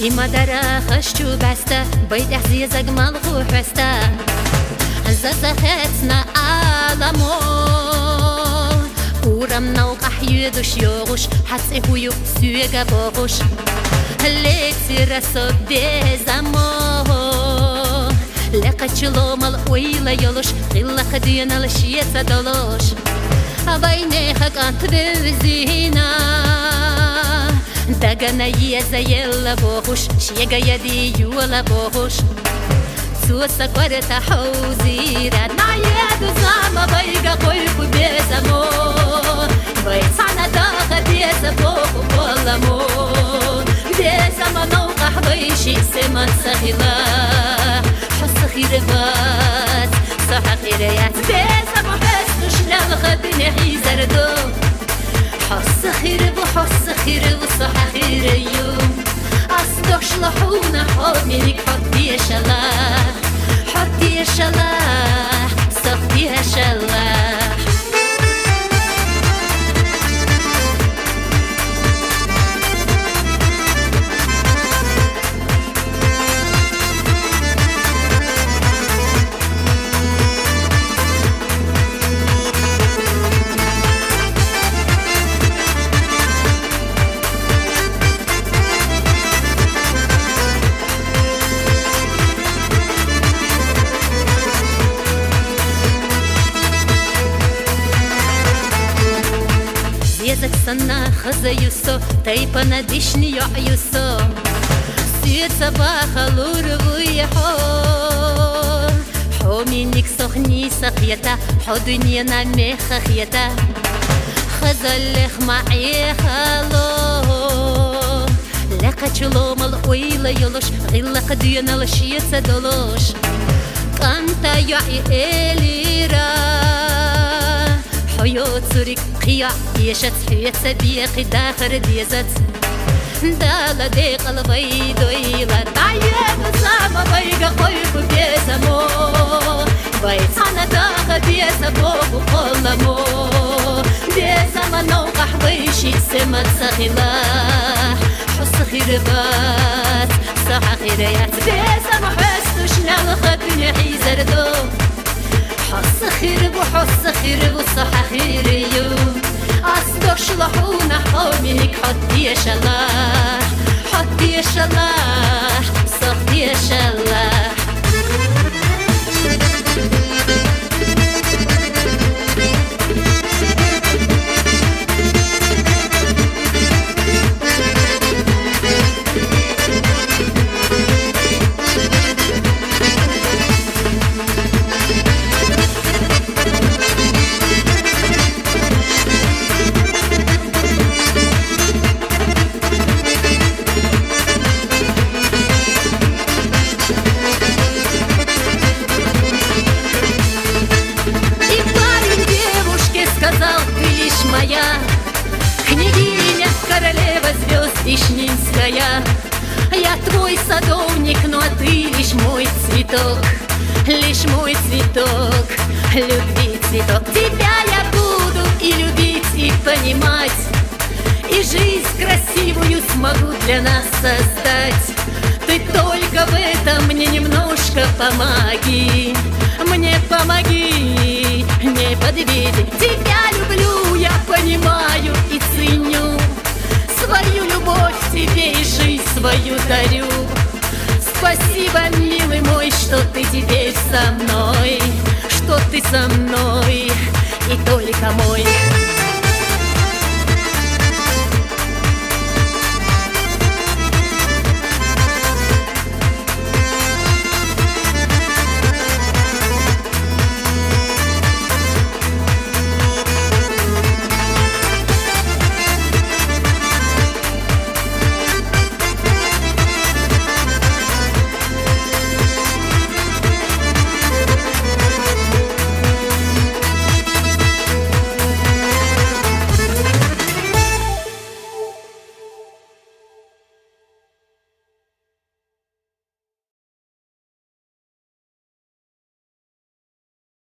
إما درا خشتو بسته بيد عزيزك مالغو حسته زخاتنا عالمو ورم نوق أحيدوش يوغوش حتى هويو سويقا بوغوش هليتي رسو بيزامو لقاتشلو مال ويلا يلوش غيلا خدينا لشيتا دولوش بينيخك أنت بوزينا داغانا يزا يلا بوغوش شيغا يدي يولا بوغوش سوسا كورتا حوزيرا نعيادو زاما بيغا قويقو بيزامو بيتانا داغا بيزا بوغو بولامو بيزاما نوقح بيشي سيمان سخيلا حس خيربات صحا خيريات بيزامو حسنوش نالغدني حيزردو حس خير وصحا خير يوم أصدق شلحونا حوميك حطي شلاح حطي شلاح صفتي شلاح Язык сана хазаюсо, тайпа на дишни яюсо. Сюца бахалуровуя хо. Хоминик сохни сахьята, ходунья на мехахьята. Хазалех маи хало. Лекачуло мал уйла йолош, гилла кадуяна лашица долош. Канта я и элира. حيوترك قيا يشت حيت بيقي داخل ديزت دالا دي قلبي دويلا تعيب زاما بيقا قيب بيزمو بيتانا داخل بيزمو بقلمو بيزما نوقح بيشي سمت سخيلاح حس خيربات صحا خيريات بيزما حسنوش نالخدني حيزردو حس خير وصحا خير يوم أصدق شلحونا حوميك حطي شلاح حطي شلاح صفتي شلاح моя княгиня, королева звезд Вишнинская. Я твой садовник, но ты лишь мой цветок, лишь мой цветок, любви цветок. Тебя я буду и любить, и понимать, и жизнь красивую смогу для нас создать. Ты только в этом мне немножко помоги, мне помоги, не подведи. Тебя люблю, я понимаю и ценю, свою любовь тебе и жизнь свою дарю. Спасибо, милый мой, что ты теперь со мной, что ты со мной и только мой.